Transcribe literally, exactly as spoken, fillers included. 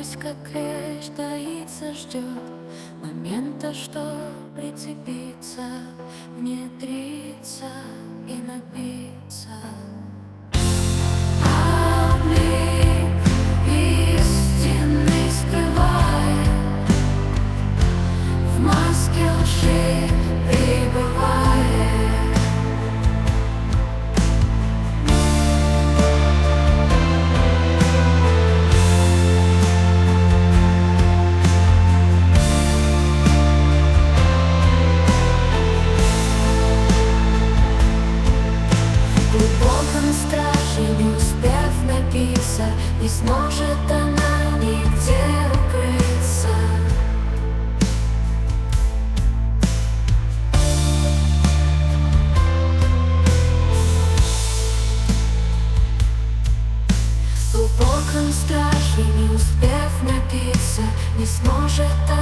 Сквозь как клещ таится, ждет момента, что прицепиться, внедриться и набиться. А облик истинный скрывает, в маске лжи пребывает. Не успев напиться, не сможет она нигде укрыться. В глубоком страхе, не успев напиться, не сможет